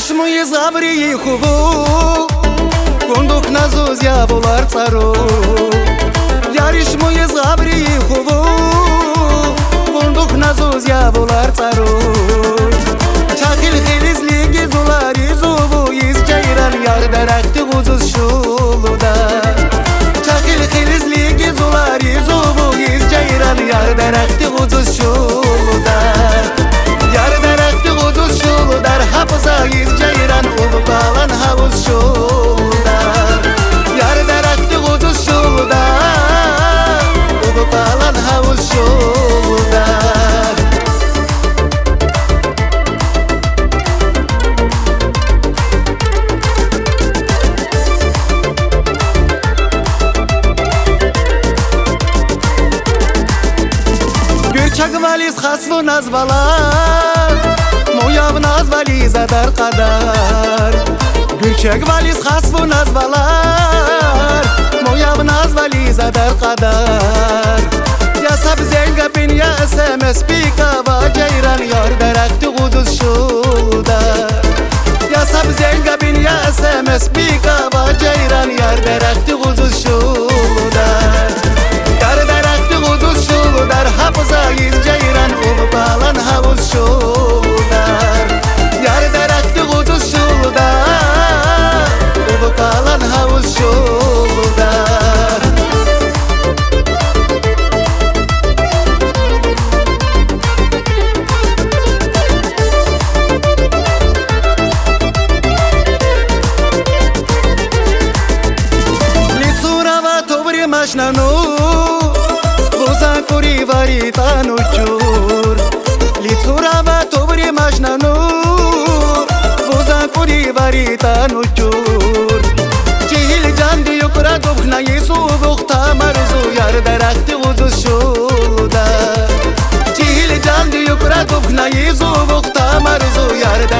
موی زبری خوبو گندوخ نزوز یا بولار تارو یاریش موی زبری خوبو گندوخ نزوز یا بولار تارو چاکل خیلیز لیگی زولاری زوبو یز جایران یار درختی غوزوز شولودا چاکل خیلیز لیگی زولاری زوبو یز جایران یار درختی غوزوز شولودا یار درختی غوزوز شولودار حفظا یز جایران او بالان havuz şoldar yar درختی غوزوز شولودار او بالان havuz şoldar Gürçak valiz hasvu nazvalar Moyav nazvali zadar kadar Gürçak valiz hasvu nazvalar Moyav nazvali zadar kadar Ya sabzenga bin ya SMS pikava Ceyran yar derekti guzuz şudar Ya sabzenga bin ya SMS pikava Ceyran yar derekti guzuz şudar Yar derekti guzuz şudar Hafıza yiz ceyran ulu balan havuz şudar Yar derekti guzuz şudar Ulu balan havuz şudar Litsura tovri mashnanu Buza kuri vari tanuchur Litsura tovri mashnanu Buza kuri vari tanuchur Cihil can diyukra dukhna yisu bukhta marzu Yar derekti guzuz şuda Cihil can diyukra dukhna yisu bukhta marzu Yar